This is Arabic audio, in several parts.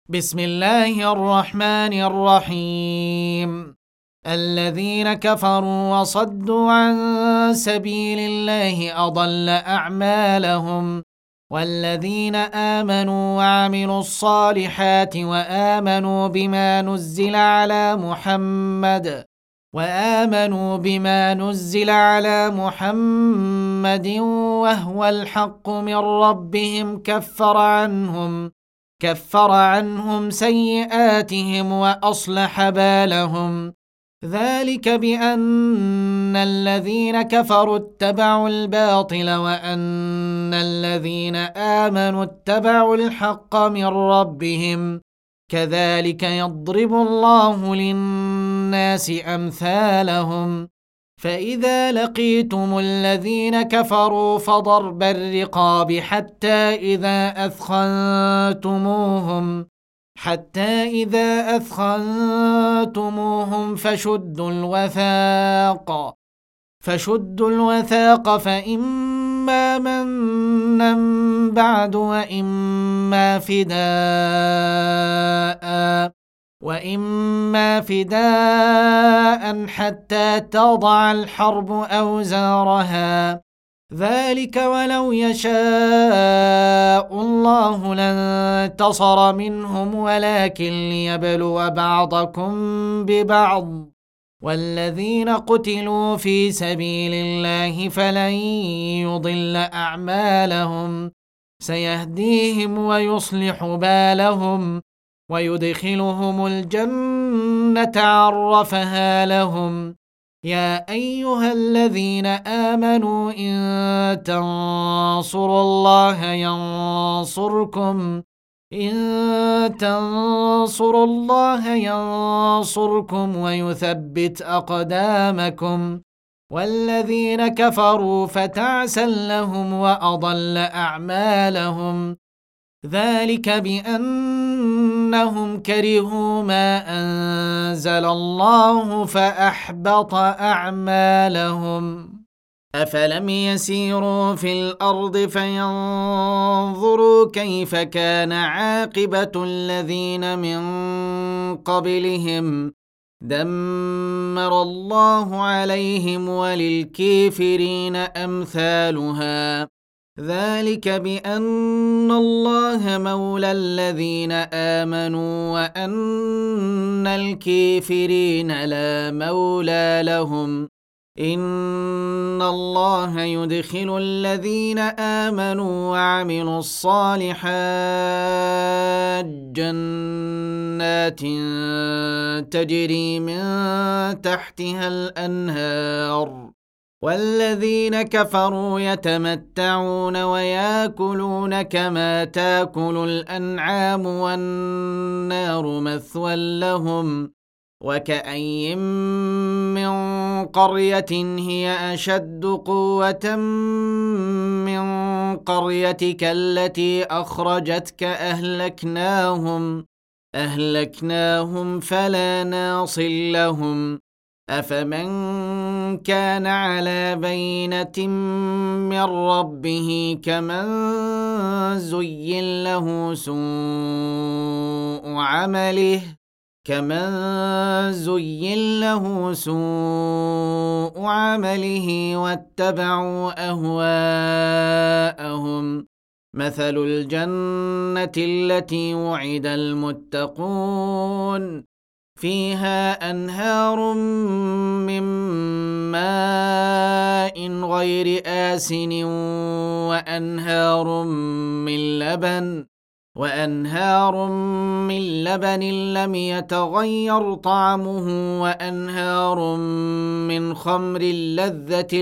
بسم الله الرحمن الرحيم. الذين كفروا وصدوا عن سبيل الله أضل أعمالهم، والذين آمنوا وعملوا الصالحات وآمنوا بما نزل على محمد وهو الحق من ربهم كفر عنهم سيئاتهم وأصلح بالهم. ذلك بأن الذين كفروا اتبعوا الباطل وأن الذين آمنوا اتبعوا الحق من ربهم. كذلك يضرب الله للناس أمثالهم. فإذا لقيتم الذين كفروا فضرب الرقاب حتى إذا أثخنتموهم فشدوا الوثاق فإما منا بعد وإما فداء حتى تضع الحرب أوزارها. ذلك ولو يشاء الله لانتصر منهم ولكن ليبلو بعضكم ببعض. والذين قتلوا في سبيل الله فلن يضل أعمالهم، سيهديهم ويصلح بالهم ويدخلهم الجنة عرفها لهم. يا أيها الذين آمنوا إن تنصروا الله ينصركم ويثبت أقدامكم. والذين كفروا فتعسا لهم وأضل أعمالهم. ذلك بأنهم كرهوا ما أنزل الله فأحبط أعمالهم. أفلم يسيروا في الأرض فينظروا كيف كان عاقبة الذين من قبلهم. دمر الله عليهم وللكافرين أمثالها. ذلك بأن الله مولى الذين آمنوا وأن الكافرين لا مولى لهم. إن الله يدخل الذين آمنوا وعملوا الصالحات جنات تجري من تحتها الأنهار، والذين كفروا يتمتعون ويأكلون كما تأكل الأنعام والنار مثوى لهم. وكأين من قرية هي أشد قوة من قريتك التي أخرجتك أهلكناهم فلا ناصر لهم. أفمن كان على بينة من ربه كمن زين له سوء عمله واتبعوا أهواءهم. مثل الجنة التي وعد المتقون فيها أنهار من ماء غير آسن وأنهار من لبن لم يتغير طعمه وأنهار من خمر لذة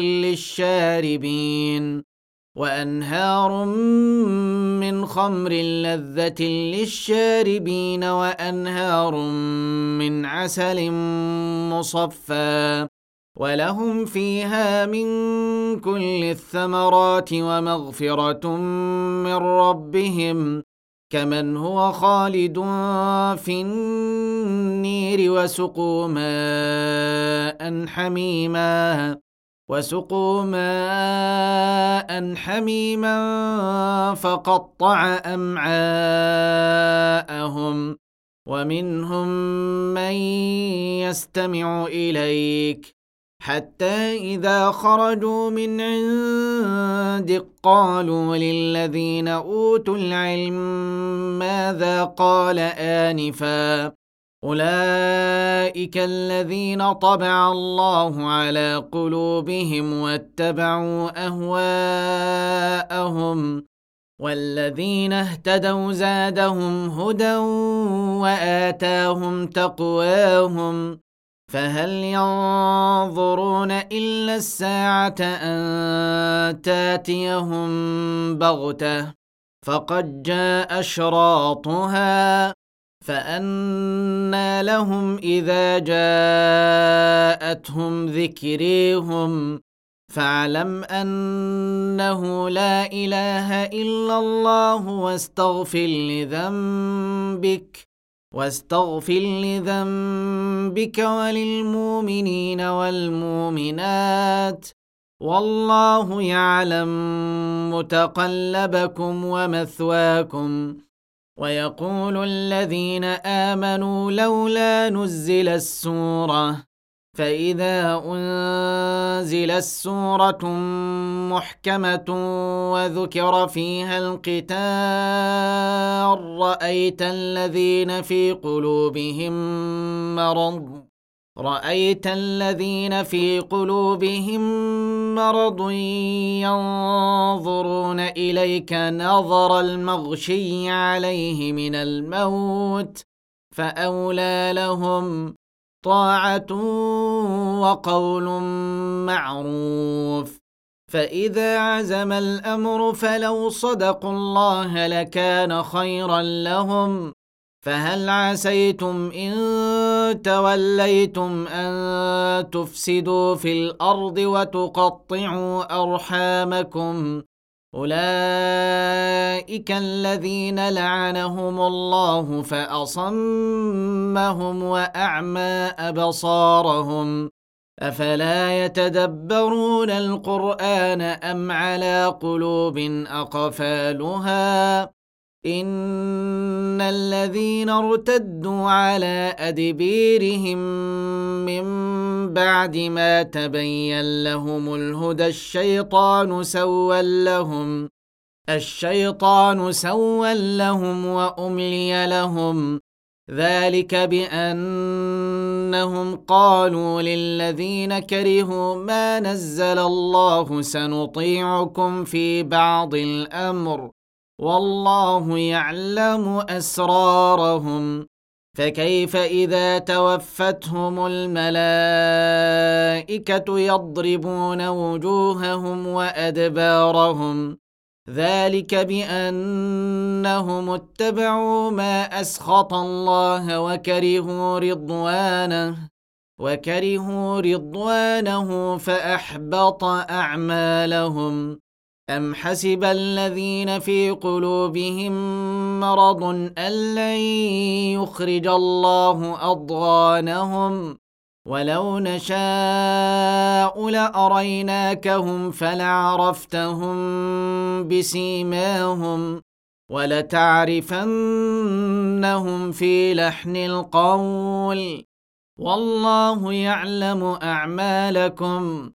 للشاربين وأنهار من عسل مصفى، ولهم فيها من كل الثمرات ومغفرة من ربهم كمن هو خالد في النير. وسقوا ماء حميما فقطع أمعاءهم. ومنهم من يستمع إليك حتى إذا خرجوا من عندك قالوا للذين أوتوا العلم ماذا قال آنفا أولئك الذين طبع الله على قلوبهم واتبعوا أهواءهم والذين اهتدوا زادهم هدى وآتاهم تقواهم فهل ينظرون إلا الساعة أن تاتيهم بغتة فقد جاء أشراطها فأنى لهم إذا جاءتهم ذكريهم فاعلم أنه لا إله إلا الله واستغفر لذنبك وللمؤمنين والمؤمنات والله يعلم متقلبكم ومثواكم ويقول الذين آمنوا لولا نزل السورة فإذا أنزلت سورة محكمة وذكر فيها القتال رأيت الذين في قلوبهم مرض ينظرون إليك نظر المغشي عليه من الموت فأولى لهم طاعة وقول معروف فإذا عزم الأمر فلو صدقوا الله لكان خيرا لهم فهل عسيتم إن توليتم أن تفسدوا في الأرض وتقطعوا أرحامكم أولئك الذين لعنهم الله فأصمهم وأعمى أبصارهم أفلا يتدبرون القرآن أم على قلوب أقفالها إن الذين ارتدوا على أدبيرهم من بعد ما تبين لهم الهدى الشيطان سول لهم وأملي لهم ذلك بأنهم قالوا للذين كرهوا ما نزل الله سنطيعكم في بعض الأمر والله يعلم أسرارهم فكيف إذا توفتهم الملائكة يضربون وجوههم وأدبارهم ذلك بأنهم اتبعوا ما أسخط الله وكرهوا رضوانه فأحبط أعمالهم أم حسب الذين في قلوبهم مرض أن لن يخرج الله أضغانهم ولو نشاء لأريناكهم فلعرفتهم بسيماهم ولتعرفنهم في لحن القول والله يعلم أعمالكم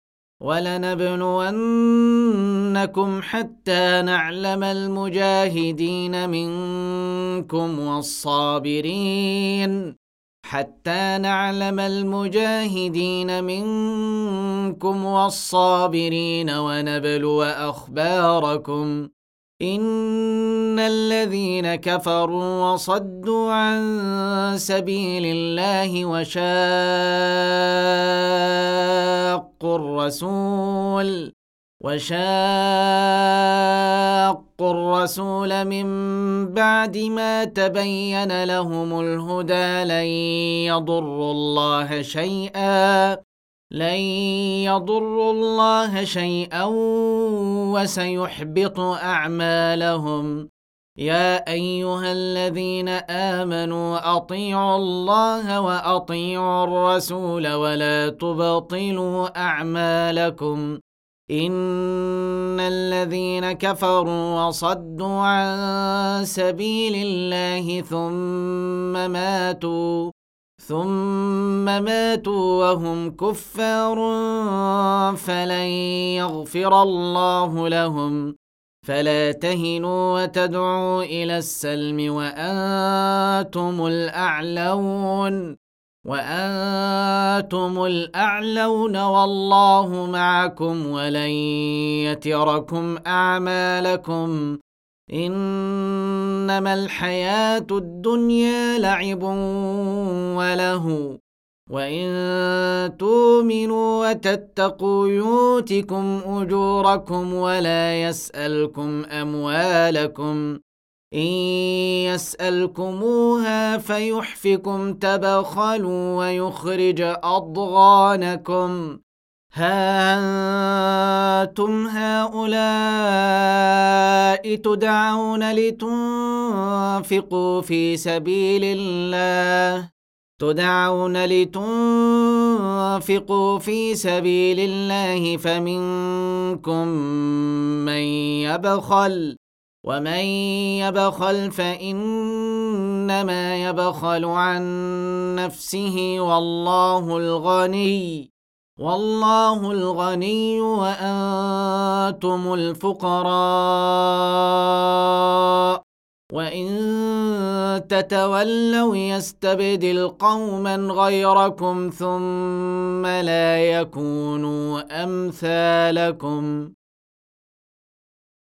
ولنبلونكم حتى نعلم المجاهدين منكم والصابرين ونبلو أخباركم إن الذين كفروا وصدوا عن سبيل الله وشاقوا الرسول من بعد ما تبين لهم الهدى لن يضروا الله شيئا وسيحبط أعمالهم يا أيها الذين آمنوا أطيعوا الله وأطيعوا الرسول ولا تبطلوا أعمالكم إن الذين كفروا وصدوا عن سبيل الله ثم ماتوا وهم كفار فلن يغفر الله لهم. فلا تهنوا وتدعوا إلى السلم وأنتم الأعلون والله معكم ولن يتركم أعمالكم. إنما الحياة الدنيا لعب وله وإن تؤمنوا وتتقوا يؤتكم أجوركم ولا يسألكم أموالكم. إن يسألكموها فيحفكم تبخلوا ويخرج أضغانكم. ها أنتم هؤلاء تدعون لتنفقوا في سبيل الله فمنكم من يبخل ومن يبخل فإنما يبخل عن نفسه والله الغني وأنتم الفقراء. وإن تتولوا يستبدل قوما غيركم ثم لا يكونوا أمثالكم.